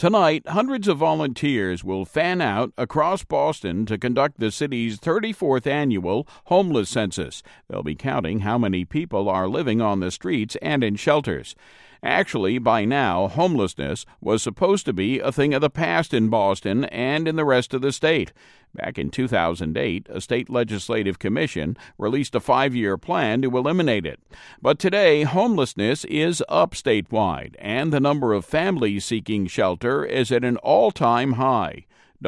Tonight, hundreds of volunteers will fan out across Boston to conduct the city's 34th annual homeless census. They'll be counting how many people are living on the streets and in shelters. Actually, by now, homelessness was supposed to be a thing of the past in Boston and in the rest of the state. Back in 2008, a state legislative commission released a 5-year plan to eliminate it. But today, homelessness is up statewide, and the number of families seeking shelter is at an all-time high.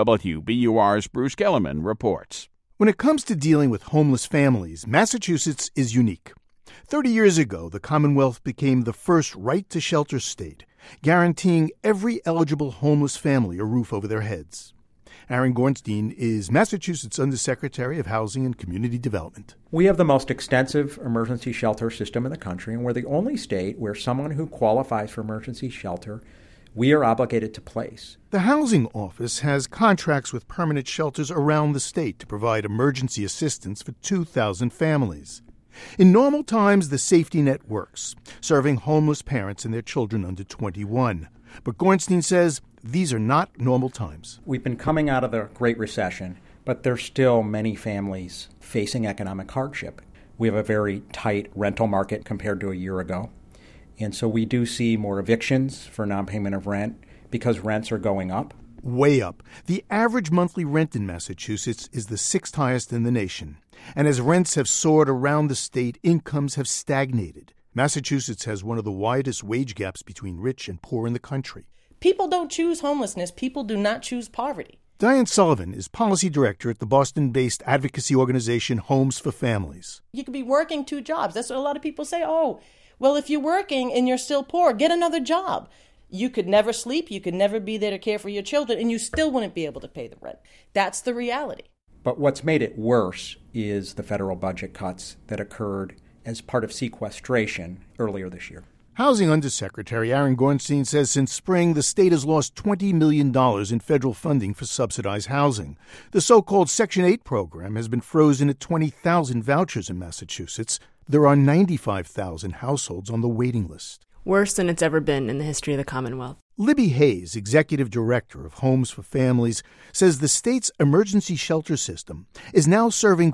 WBUR's Bruce Gellerman reports. When it comes to dealing with homeless families, Massachusetts is unique. 30 years ago, the Commonwealth became the first right-to-shelter state, guaranteeing every eligible homeless family a roof over their heads. Aaron Gornstein is Massachusetts Undersecretary of Housing and Community Development. We have the most extensive emergency shelter system in the country, and we're the only state where someone who qualifies for emergency shelter, we are obligated to place. The Housing Office has contracts with permanent shelters around the state to provide emergency assistance for 2,000 families. In normal times, the safety net works, serving homeless parents and their children under 21. But Gornstein says these are not normal times. We've been coming out of the Great Recession, but there's still many families facing economic hardship. We have a very tight rental market compared to a year ago. And so we do see more evictions for non-payment of rent because rents are going up. Way up. The average monthly rent in Massachusetts is the 6th highest in the nation. And as rents have soared around the state, incomes have stagnated. Massachusetts has one of the widest wage gaps between rich and poor in the country. People don't choose homelessness. People do not choose poverty. Diane Sullivan is policy director at the Boston-based advocacy organization Homes for Families. You could be working 2 jobs. That's what a lot of people say. Oh, well, if you're working and you're still poor, get another job. You could never sleep. You could never be there to care for your children, and you still wouldn't be able to pay the rent. That's the reality. But what's made it worse is the federal budget cuts that occurred as part of sequestration earlier this year. Housing Undersecretary Aaron Gornstein says since spring, the state has lost $20 million in federal funding for subsidized housing. The so-called Section 8 program has been frozen at 20,000 vouchers in Massachusetts. There are 95,000 households on the waiting list. Worse than it's ever been in the history of the Commonwealth. Libby Hayes, executive director of Homes for Families, says the state's emergency shelter system is now serving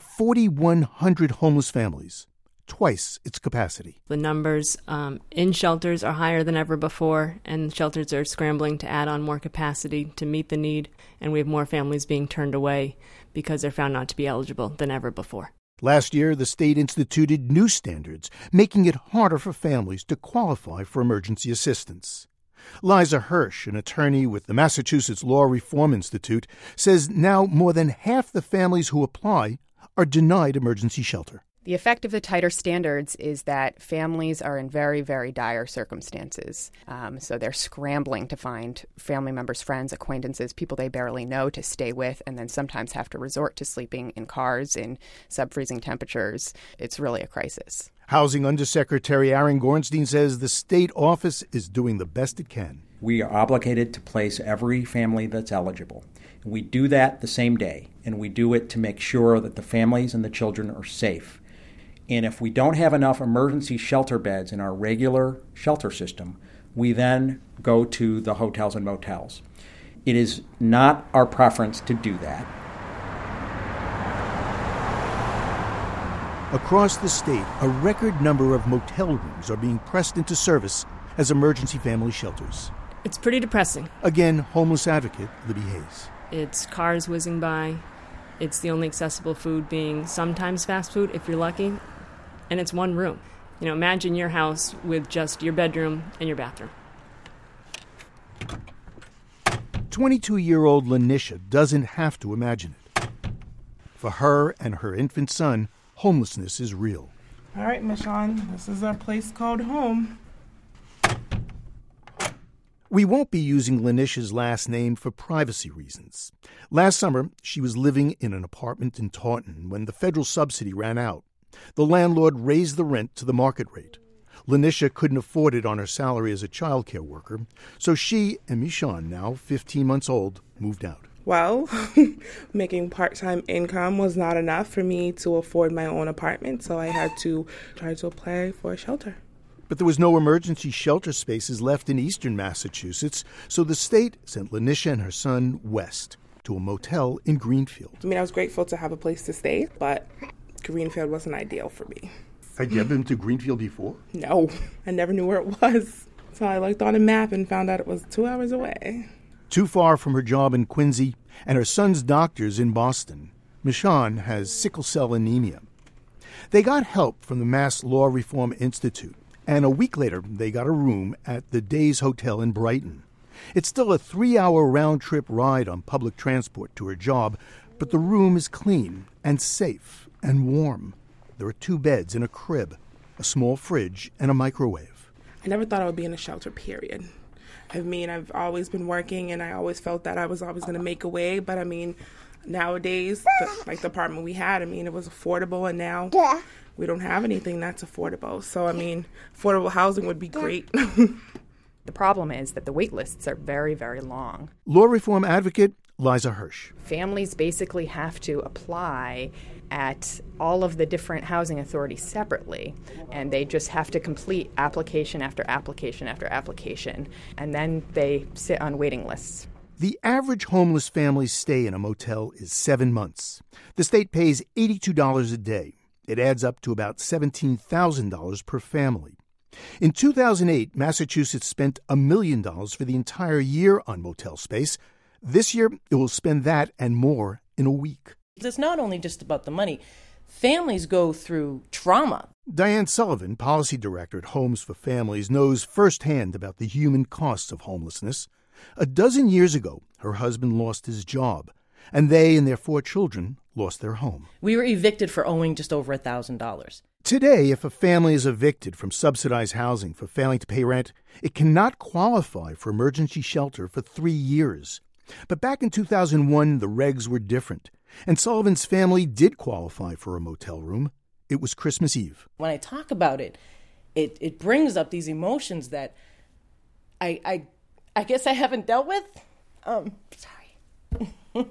4,100 homeless families, twice its capacity. The numbers in shelters are higher than ever before, and shelters are scrambling to add on more capacity to meet the need, and we have more families being turned away because they're found not to be eligible than ever before. Last year, the state instituted new standards, making it harder for families to qualify for emergency assistance. Liza Hirsch, an attorney with the Massachusetts Law Reform Institute, says now more than half the families who apply are denied emergency shelter. The effect of the tighter standards is that families are in very, very dire circumstances. So they're scrambling to find family members, friends, acquaintances, people they barely know to stay with, and then sometimes have to resort to sleeping in cars in sub-freezing temperatures. It's really a crisis. Housing Undersecretary Aaron Gornstein says the state office is doing the best it can. We are obligated to place every family that's eligible. We do that the same day, and we do it to make sure that the families and the children are safe. And if we don't have enough emergency shelter beds in our regular shelter system, we then go to the hotels and motels. It is not our preference to do that. Across the state, a record number of motel rooms are being pressed into service as emergency family shelters. It's pretty depressing. Again, homeless advocate Libby Hayes. It's cars whizzing by. It's the only accessible food being sometimes fast food, if you're lucky. And it's one room. Imagine your house with just your bedroom and your bathroom. 22-year-old Lanisha doesn't have to imagine it. For her and her infant son, homelessness is real. All right, Michonne, this is our place called home. We won't be using Lanisha's last name for privacy reasons. Last summer, she was living in an apartment in Taunton when the federal subsidy ran out. The landlord raised the rent to the market rate. Lanisha couldn't afford it on her salary as a child care worker, so she and Michonne, now 15 months old, moved out. Well, making part-time income was not enough for me to afford my own apartment, so I had to try to apply for a shelter. But there was no emergency shelter spaces left in eastern Massachusetts, so the state sent Lanisha and her son west to a motel in Greenfield. I mean, I was grateful to have a place to stay, but Greenfield wasn't ideal for me. Had you ever been to Greenfield before? No, I never knew where it was. So I looked on a map and found out it was 2 hours away. Too far from her job in Quincy and her son's doctors in Boston. Michonne has sickle cell anemia. They got help from the Mass Law Reform Institute, and a week later they got a room at the Days Hotel in Brighton. It's still a 3-hour round-trip ride on public transport to her job, but the room is clean and safe and warm. There are 2 beds and a crib, a small fridge, and a microwave. I never thought I would be in a shelter, period. I mean, I've always been working, and I always felt that I was always going to make a way. But, I mean, nowadays, the apartment we had, I mean, it was affordable, and now we don't have anything that's affordable. So, I mean, affordable housing would be great. The problem is that the wait lists are very, very long. Law reform advocate Liza Hirsch. Families basically have to apply at all of the different housing authorities separately, and they just have to complete application after application after application, and then they sit on waiting lists. The average homeless family's stay in a motel is 7 months. The state pays $82 a day. It adds up to about $17,000 per family. In 2008, Massachusetts spent $1 million for the entire year on motel space. This year, it will spend that and more in a week. It's not only just about the money. Families go through trauma. Diane Sullivan, policy director at Homes for Families, knows firsthand about the human costs of homelessness. A dozen years ago, her husband lost his job, and they and their 4 children lost their home. We were evicted for owing just over $1,000. Today, if a family is evicted from subsidized housing for failing to pay rent, it cannot qualify for emergency shelter for 3 years. But back in 2001, the regs were different, and Sullivan's family did qualify for a motel room. It was Christmas Eve. When I talk about it, it brings up these emotions that I guess I haven't dealt with. Sorry.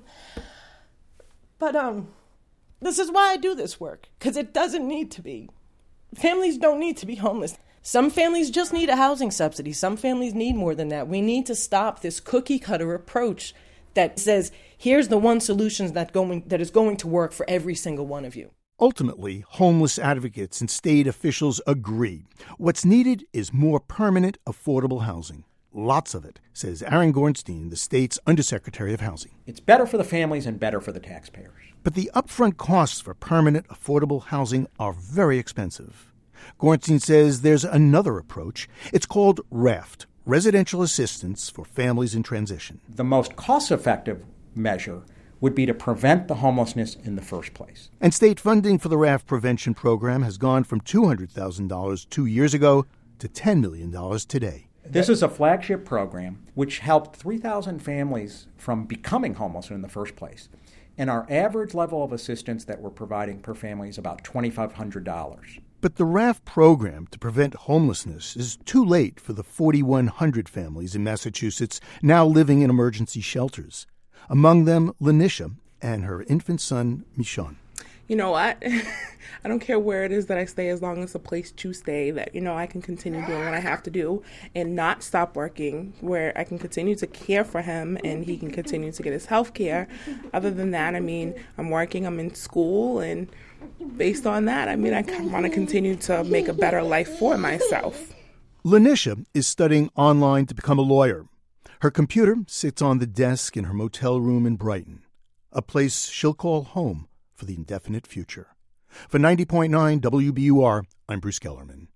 But this is why I do this work, because it doesn't need to be. Families don't need to be homeless. Some families just need a housing subsidy. Some families need more than that. We need to stop this cookie-cutter approach that says, here's the one solution that is going to work for every single one of you. Ultimately, homeless advocates and state officials agree. What's needed is more permanent, affordable housing. Lots of it, says Aaron Gornstein, the state's Undersecretary of Housing. It's better for the families and better for the taxpayers. But the upfront costs for permanent, affordable housing are very expensive. Gornstein says there's another approach. It's called RAFT, Residential Assistance for Families in Transition. The most cost-effective measure would be to prevent the homelessness in the first place. And state funding for the RAFT prevention program has gone from $200,000 2 years ago to $10 million today. This is a flagship program which helped 3,000 families from becoming homeless in the first place. And our average level of assistance that we're providing per family is about $2,500. But the RAFT program to prevent homelessness is too late for the 4,100 families in Massachusetts now living in emergency shelters. Among them, Lanisha and her infant son, Michonne. You know what? I don't care where it is that I stay, as long as it's a place to stay that, I can continue doing what I have to do and not stop working, where I can continue to care for him and he can continue to get his health care. Other than that, I'm working, I'm in school, and based on that, I want to continue to make a better life for myself. Lanisha is studying online to become a lawyer. Her computer sits on the desk in her motel room in Brighton, a place she'll call home for the indefinite future. For 90.9 WBUR, I'm Bruce Kellerman.